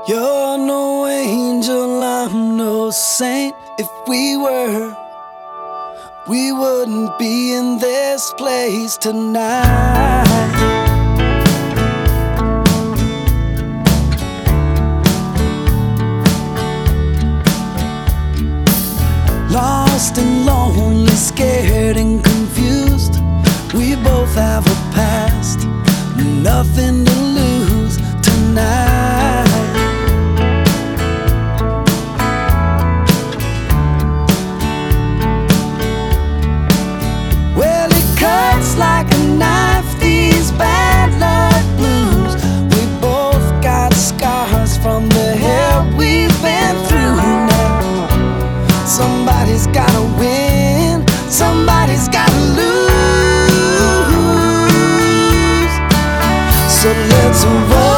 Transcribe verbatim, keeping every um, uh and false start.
You're no angel, I'm no saint. If we were, we wouldn't be in this place tonight. Lost and lonely, scared and confused. We both have a past, nothing to lose tonight. Well, it cuts like a knife, these bad luck blues. We both got scars from the hell we've been through now. Somebody's gotta win, somebody's gotta lose. So let's roll.